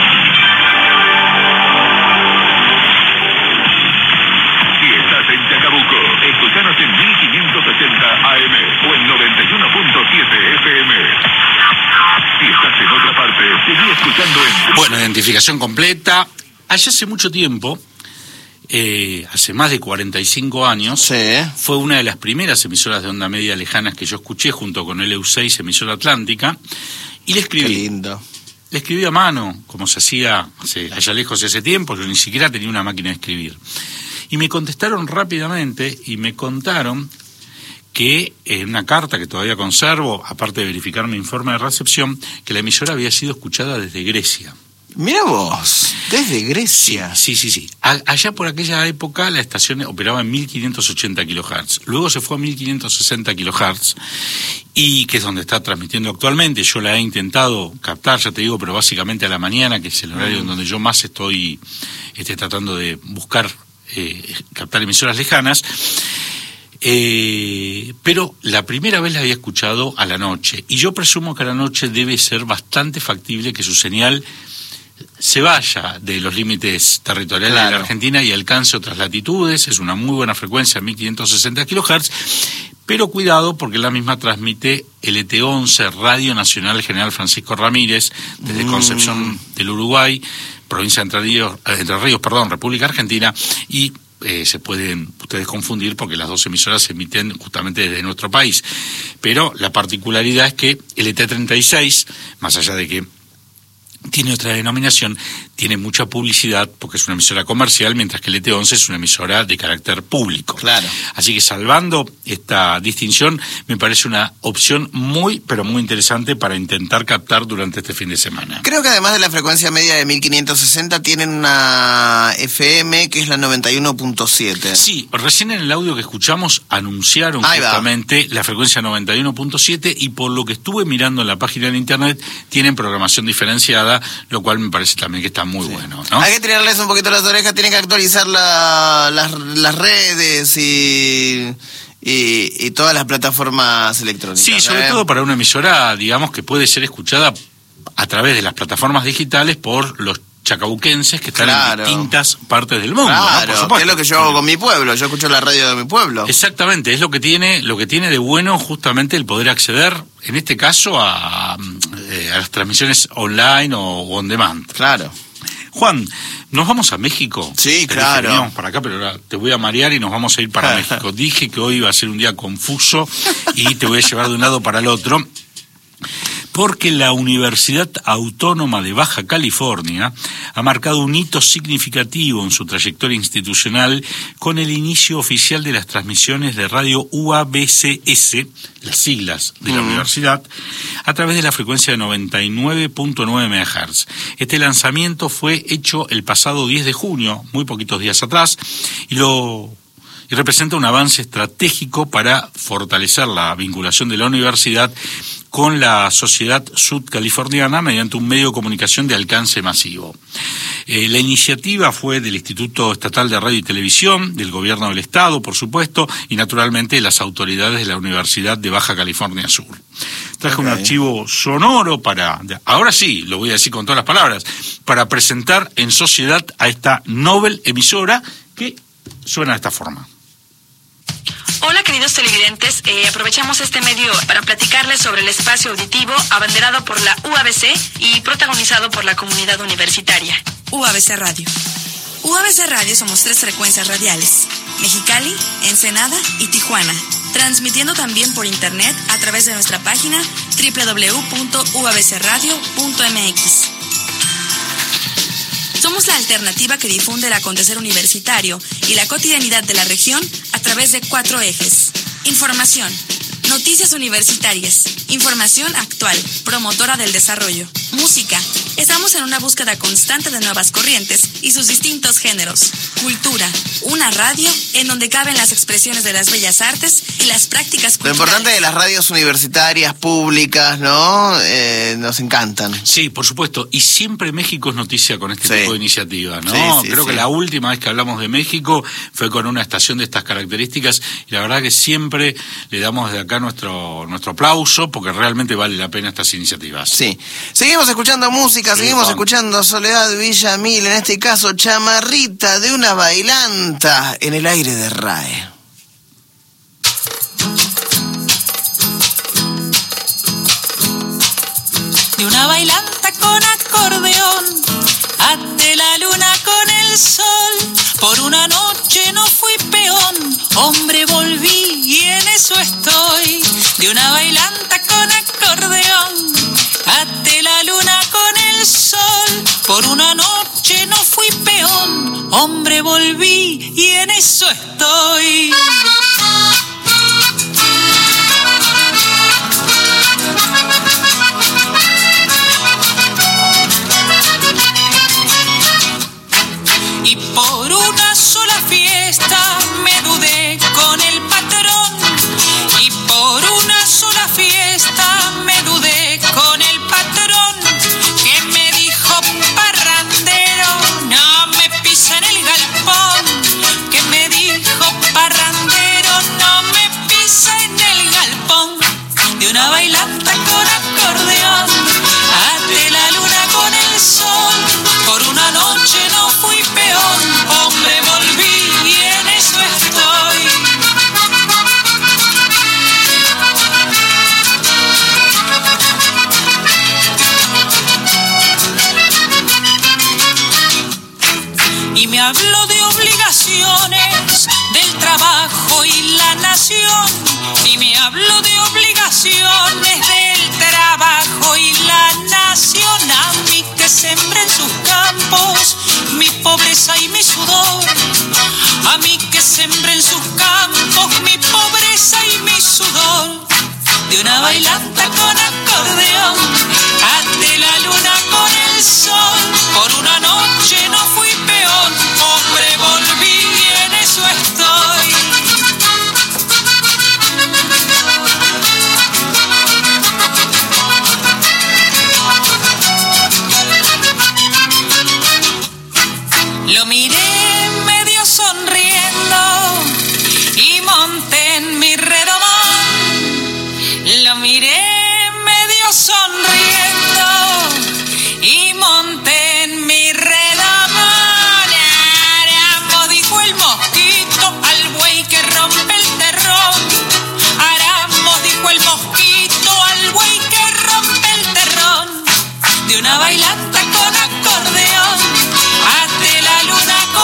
Si estás en Chacabuco, escúchanos en 1560 AM o en 91.7 FM. Si estás en otra parte, seguí escuchando en... Bueno, identificación completa. Allá hace mucho tiempo, hace más de 45 años, Sí. fue una de las primeras emisoras de onda media lejanas que yo escuché, junto con LU6, emisora atlántica, y le escribí. Qué lindo. Le escribí a mano, como se hacía allá lejos ese tiempo. Yo ni siquiera tenía una máquina de escribir. Y me contestaron rápidamente y me contaron que en una carta que todavía conservo, aparte de verificar mi informe de recepción, que la emisora había sido escuchada desde Grecia. Mira vos, desde Grecia. Sí. Allá por aquella época la estación operaba en 1580 kHz. Luego se fue a 1560 kHz, y que es donde está transmitiendo actualmente. Yo la he intentado captar, ya te digo, pero básicamente a la mañana, que es el horario en donde yo más estoy tratando de buscar captar emisoras lejanas. Pero la primera vez la había escuchado a la noche, y yo presumo que a la noche debe ser bastante factible que su señal se vaya de los límites territoriales de la Argentina y alcance otras latitudes. Es una muy buena frecuencia, 1560 kHz, pero cuidado, porque la misma transmite el ET11, Radio Nacional General Francisco Ramírez, desde Concepción del Uruguay, provincia de Entre Ríos, República Argentina, y se pueden ustedes confundir porque las dos emisoras se emiten justamente desde nuestro país. Pero la particularidad es que el ET36, más allá de que tiene otra denominación, tiene mucha publicidad porque es una emisora comercial, mientras que el ET11 es una emisora de carácter público. Claro. Así que, salvando esta distinción, me parece una opción muy, pero muy interesante para intentar captar durante este fin de semana. Creo que además de la frecuencia media de 1560, tienen una FM que es la 91.7. Sí, recién en el audio que escuchamos anunciaron justamente la frecuencia 91.7, y por lo que estuve mirando en la página de internet, tienen programación diferenciada, lo cual me parece también que está muy bueno, ¿no? Hay que tirarles un poquito las orejas, tienen que actualizar las redes y todas las plataformas electrónicas. Sí, sobre todo para una emisora, digamos, que puede ser escuchada a través de las plataformas digitales por los chacabuquenses que están en distintas partes del mundo. Claro, ¿no? Por que es lo que yo hago con mi pueblo, yo escucho la radio de mi pueblo. Exactamente, es lo que tiene de bueno justamente el poder acceder, en este caso, a las transmisiones online o on demand. Claro. Juan, ¿nos vamos a México? Sí, claro. Veníamos para acá, pero ahora te voy a marear y nos vamos a ir para México. Dije que hoy iba a ser un día confuso y te voy a llevar de un lado para el otro, porque la Universidad Autónoma de Baja California ha marcado un hito significativo en su trayectoria institucional con el inicio oficial de las transmisiones de radio UABCS, las siglas de la universidad, a través de la frecuencia de 99.9 MHz. Este lanzamiento fue hecho el pasado 10 de junio, muy poquitos días atrás, y representa un avance estratégico para fortalecer la vinculación de la universidad con la sociedad sudcaliforniana mediante un medio de comunicación de alcance masivo. La iniciativa fue del Instituto Estatal de Radio y Televisión, del Gobierno del Estado, por supuesto, y naturalmente de las autoridades de la Universidad de Baja California Sur. Traje un archivo sonoro ahora sí, lo voy a decir con todas las palabras, para presentar en sociedad a esta novel emisora que suena de esta forma. Hola queridos televidentes, aprovechamos este medio para platicarles sobre el espacio auditivo abanderado por la UABC y protagonizado por la comunidad universitaria. UABC Radio. UABC Radio somos 3 frecuencias radiales: Mexicali, Ensenada y Tijuana, transmitiendo también por internet a través de nuestra página www.uabcradio.mx. Somos la alternativa que difunde el acontecer universitario y la cotidianidad de la región a través de 4 ejes: información, noticias universitarias, información actual, promotora del desarrollo, música. Estamos en una búsqueda constante de nuevas corrientes y sus distintos géneros, cultura, una radio en donde caben las expresiones de las bellas artes y las prácticas culturales. Lo importante de las radios universitarias, públicas, ¿no? Nos encantan. Sí, por supuesto, y siempre México es noticia con este tipo de iniciativas, ¿no? Creo que la última vez que hablamos de México fue con una estación de estas características, y la verdad que siempre le damos desde acá nuestro aplauso, porque realmente vale la pena estas iniciativas. Sí. Seguimos escuchando música, seguimos escuchando Soledad Villamil, en este caso Chamarrita de una bailanta, en el aire de RAE. De una bailanta con acordeón, ante la luna con el sol. Por una noche no fui peón, hombre volví y en eso estoy. De una bailanta con acordeón, ante la luna con el sol. Por una noche no fui peón, hombre volví y en eso estoy. Y por una sola fiesta me dudé con el patrón. Y por una sola fiesta me dudé con el patrón, que me dijo: parrandero, no me pisa en el galpón. Que me dijo: parrandero, no me pisa en el galpón. De una bailanta con acordeón, ante la luna con el sol. Por una noche no fui peón, hombre volví y en eso estoy. Y me habló de obligaciones, del trabajo y la nación. Y me habló de obligaciones, del trabajo y la nación. A mí que sembré en sus campos mi pobreza y mi sudor. A mí que sembré en sus campos mi pobreza y mi sudor. De una bailanta con acordeón, ante la luna con el sol. Por una noche no fui peón, hombre volví y en eso estoy. Lo miré medio sonriendo y monté en mi redomón. Lo miré medio sonriendo y monté en mi redomón. Aramo, dijo el mosquito al buey que rompe el terrón. Aramo, dijo el mosquito al buey que rompe el terrón. De una bailanta con acordeón, ante la luna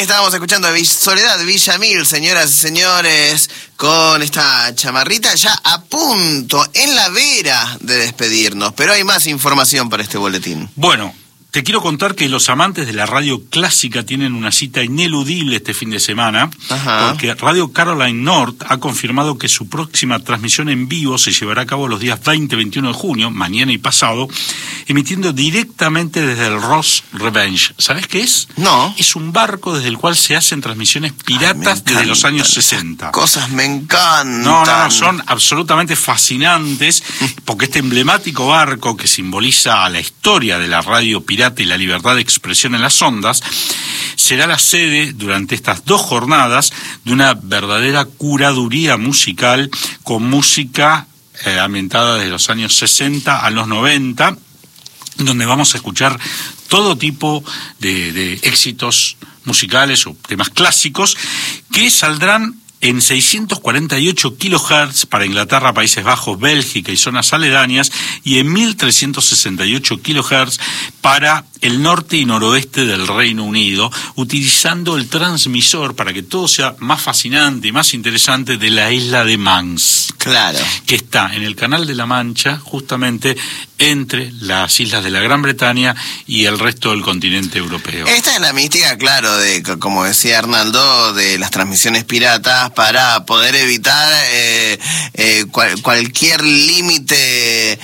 estábamos escuchando a Soledad Villamil, señoras y señores, con esta chamarrita ya a punto, en la vera de despedirnos. Pero hay más información para este boletín. Bueno, te quiero contar que los amantes de la radio clásica tienen una cita ineludible este fin de semana, porque Radio Caroline North ha confirmado que su próxima transmisión en vivo se llevará a cabo los días 20 y 21 de junio, mañana y pasado, emitiendo directamente desde el Ross Revenge. ¿Sabes qué es? No. Es un barco desde el cual se hacen transmisiones piratas desde los años 60. Cosas me encantan. No, son absolutamente fascinantes, porque este emblemático barco que simboliza a la historia de la radio pirata y la libertad de expresión en las ondas, será la sede durante estas 2 jornadas de una verdadera curaduría musical con música ambientada desde los años 60 a los 90, donde vamos a escuchar todo tipo de éxitos musicales o temas clásicos que saldrán en 648 kHz para Inglaterra, Países Bajos, Bélgica y zonas aledañas, y en 1368 kHz para el norte y noroeste del Reino Unido, utilizando el transmisor para que todo sea más fascinante y más interesante de la isla de Mans. Claro. Que está en el Canal de la Mancha, justamente entre las islas de la Gran Bretaña y el resto del continente europeo. Esta es la mística, claro, de, como decía Arnaldo, de las transmisiones piratas para poder evitar cualquier límite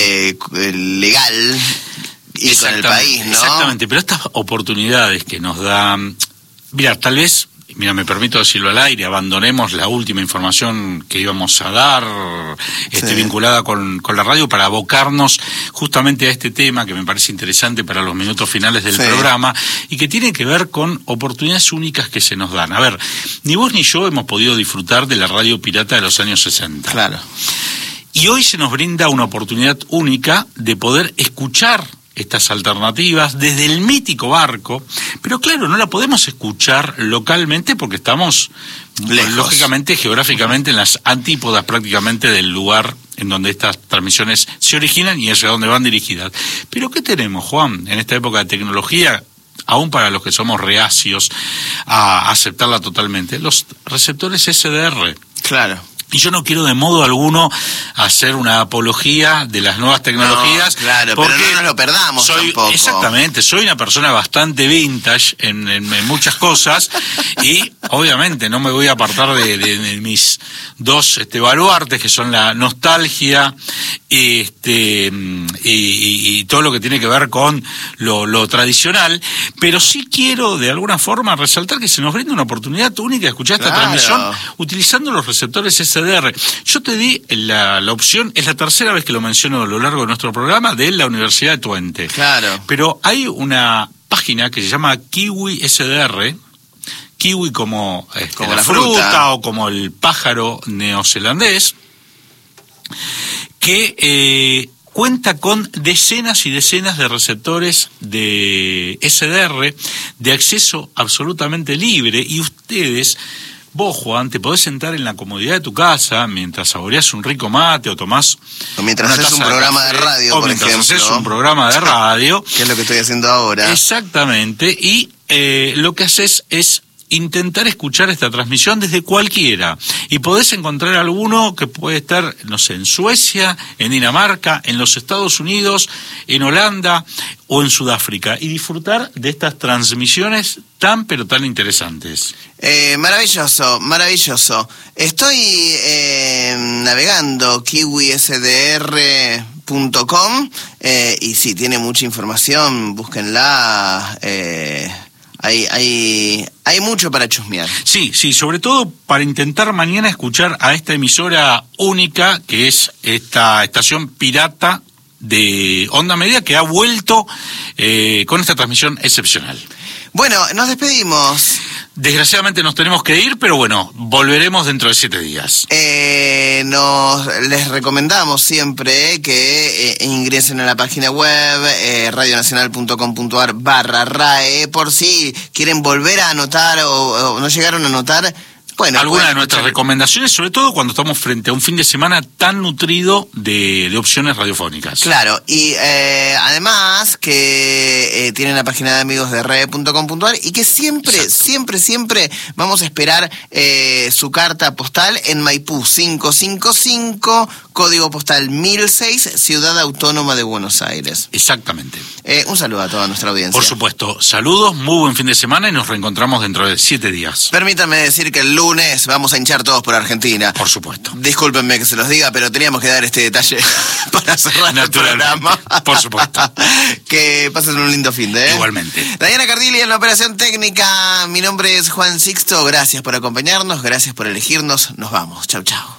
legal y con el país, ¿no? Exactamente, pero estas oportunidades que nos dan... Mira, tal vez... Mira, me permito decirlo al aire, abandonemos la última información que íbamos a dar, vinculada con la radio, para abocarnos justamente a este tema que me parece interesante para los minutos finales del programa, y que tiene que ver con oportunidades únicas que se nos dan. A ver, ni vos ni yo hemos podido disfrutar de la radio pirata de los años 60. Claro. Y hoy se nos brinda una oportunidad única de poder escuchar estas alternativas desde el mítico barco, pero claro, no la podemos escuchar localmente porque estamos lejos, lógicamente, geográficamente en las antípodas prácticamente del lugar en donde estas transmisiones se originan y hacia donde van dirigidas. Pero ¿qué tenemos, Juan, en esta época de tecnología, aún para los que somos reacios a aceptarla totalmente? Los receptores SDR. Claro. Y yo no quiero de modo alguno hacer una apología de las nuevas tecnologías. No, claro, pero no nos lo perdamos tampoco. Exactamente, soy una persona bastante vintage en muchas cosas y obviamente no me voy a apartar de mis 2 baluartes, que son la nostalgia y todo lo que tiene que ver con lo tradicional, pero sí quiero de alguna forma resaltar que se nos brinda una oportunidad única de escuchar esta transmisión utilizando los receptores SDR. Yo te di la opción, es la tercera vez que lo menciono a lo largo de nuestro programa, de la Universidad de Twente. Claro. Pero hay una página que se llama Kiwi SDR, kiwi como la fruta o como el pájaro neozelandés, que cuenta con decenas y decenas de receptores de SDR de acceso absolutamente libre, y ustedes... Vos, Juan, te podés sentar en la comodidad de tu casa mientras saboreás un rico mate o tomás... O mientras haces un programa de radio, por ejemplo. O mientras haces un programa de radio. Que es lo que estoy haciendo ahora. Exactamente. Y lo que haces es intentar escuchar esta transmisión desde cualquiera. Y podés encontrar alguno que puede estar, no sé, en Suecia, en Dinamarca, en los Estados Unidos, en Holanda o en Sudáfrica, y disfrutar de estas transmisiones tan pero tan interesantes. Maravilloso, maravilloso. Estoy navegando kiwisdr.com y sí, tiene mucha información, búsquenla. Hay mucho para chusmear. Sí, sobre todo para intentar mañana escuchar a esta emisora única, que es esta estación pirata de onda media, que ha vuelto con esta transmisión excepcional. Bueno, nos despedimos. Desgraciadamente nos tenemos que ir, pero bueno, volveremos dentro de 7 días. Les recomendamos siempre que ingresen a la página web radionacional.com.ar/RAE, por si quieren volver a anotar o no llegaron a anotar Bueno, algunas de nuestras recomendaciones, sobre todo cuando estamos frente a un fin de semana tan nutrido de opciones radiofónicas. Claro, y además que tienen la página de amigos de red.com.ar y que siempre vamos a esperar su carta postal en Maipú 555, código postal 1006, Ciudad Autónoma de Buenos Aires. Exactamente. Un saludo a toda nuestra audiencia. Por supuesto, saludos, muy buen fin de semana y nos reencontramos dentro de 7 días. Permítanme decir que el lunes vamos a hinchar todos por Argentina. Por supuesto. Discúlpenme que se los diga, pero teníamos que dar este detalle para cerrar el programa. Por supuesto. Que pasen un lindo fin de. Igualmente. Diana Cardilli en la operación técnica. Mi nombre es Juan Sixto. Gracias por acompañarnos, gracias por elegirnos. Nos vamos. Chau, chau.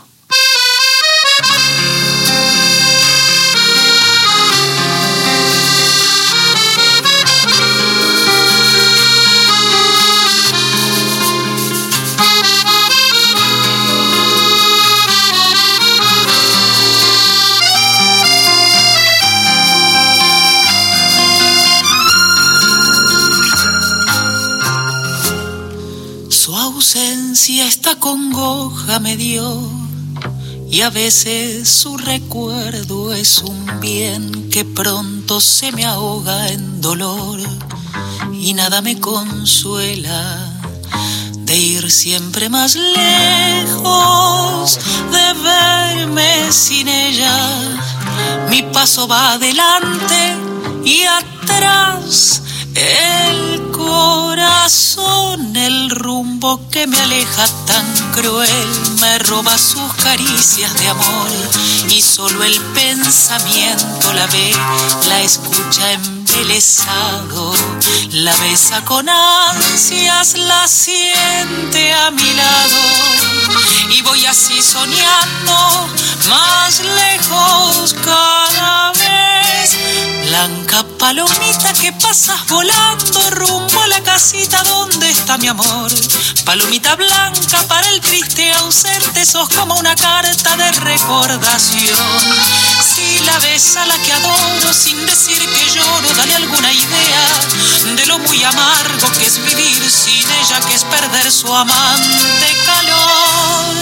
ausencia esta congoja me dio, y a veces su recuerdo es un bien que pronto se me ahoga en dolor, y nada me consuela de ir siempre más lejos, de verme sin ella. Mi paso va adelante y atrás el corazón, el rumbo que me aleja tan cruel, me roba sus caricias de amor, y solo el pensamiento la ve, la escucha embelesado, la besa con ansias, la siente a mi lado, y voy así soñando más lejos cada vez. Blanca palomita que pasas volando rumbo a la casita donde está mi amor. Palomita blanca para el triste ausente, sos como una carta de recordación. Si la ves a la que adoro sin decir que lloro, dale alguna idea de lo muy amargo que es vivir sin ella, que es perder su amante calor.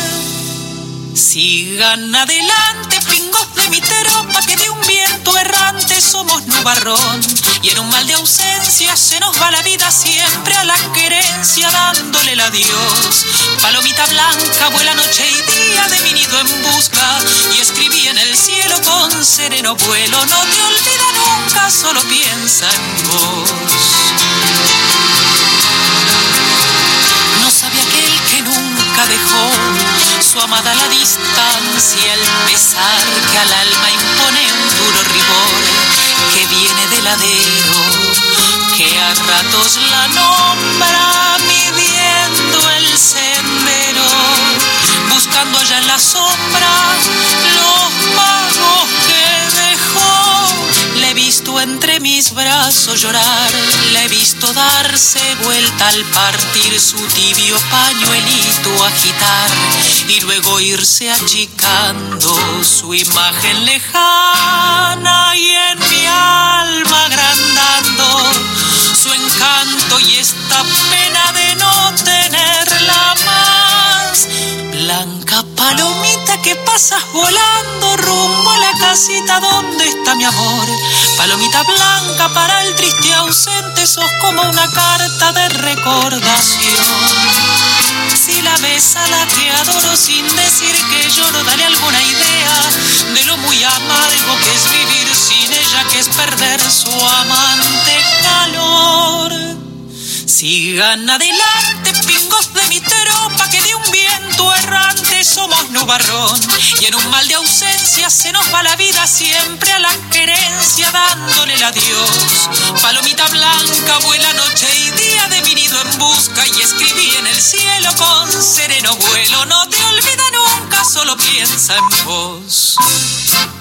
Sigan adelante, pingos de mi tropa, que de un viento errante somos nubarrón, y en un mal de ausencia se nos va la vida siempre a la querencia dándole el adiós. Palomita blanca vuela noche y día de mi nido en busca, y escribí en el cielo con sereno vuelo, no te olvida nunca, solo piensa en vos. No sabe aquel que nunca dejó su amada a la distancia, el pesar que al alma impone un duro rigor, que viene del ladero, que a ratos la nombra midiendo el sendero, buscando allá en la sombra los pagos que dejó. Le he visto entre mis brazos llorar, le he visto darse vuelta al partir, su tibio pañuelito agitar, y luego irse achicando su imagen lejana, y en mi alma agrandando su encanto y esta pena de no tenerla más. Blanca palomita que pasas volando rumbo a la casita donde está mi amor. Palomita blanca para el triste ausente, sos como una carta de recordación. Si la ves a la que adoro sin decir que lloro, dale alguna idea de lo muy amargo que es vivir sin ella, que es perder su amante calor. Sigan adelante, pingos de mi tropa, que de un viento errante somos nubarrón, y en un mal de ausencia se nos va la vida siempre a la querencia dándole el adiós. Palomita blanca vuela noche y día de mi nido en busca, y escribí en el cielo con sereno vuelo, no te olvida nunca, solo piensa en vos.